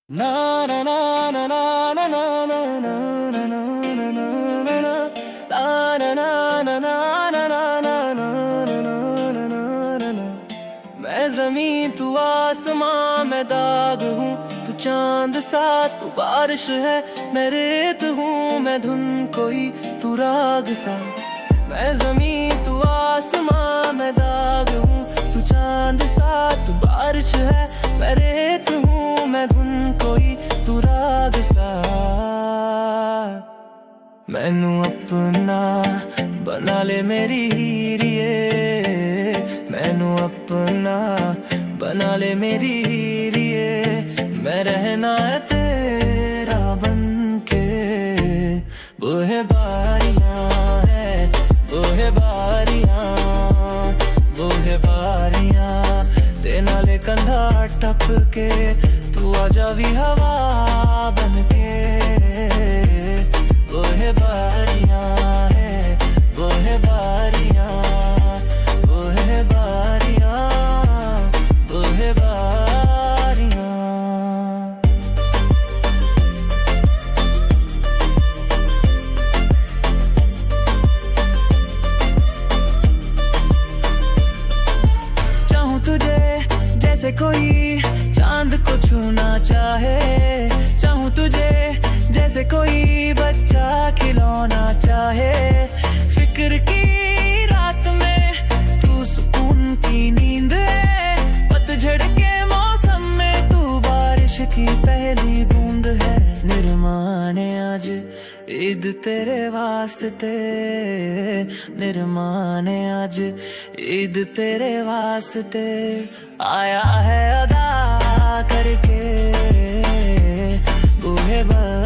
ना ना ना ना ना ना ना ना ना ना ना ना ना ना ना मैं ज़मीं तू आसमां मैं दाग हूँ तू चांद सा तू बारिश है मैं रेत हूँ मैं धुन कोई तू राग सा मैं ज़मीं तू आसमां मैं दाग हूँ तू चांद सा तू बारिश है मैं रेत हूँ मैं धुन कोई तू राग सा मैनू अपना बना ले मेरी हीरिए मैनू अपना बना ले मेरी हीरिए मैं रहना है तेरा बनके बोहे बारियां है बोहे बारियां बोहे बारियां ते नाले कंधा टप के तू आजा भी हवा बनके बोहे बारियां है बोहे बारियां बोहे बारियां बोहे बारियां चाहूं तुझे जैसे कोई चांद को छूना चाहे चाहूं तुझे जैसे कोई बच्चा खिलौना चाहे फिक्र की रात में तू सुकून की नींद है पतझड़ के मौसम में तू बारिश की पहली बूंद है निर्माण आज ईद तेरे वास्ते निर्माण आज ईद तेरे वास्ते आया है अदा करके बूहे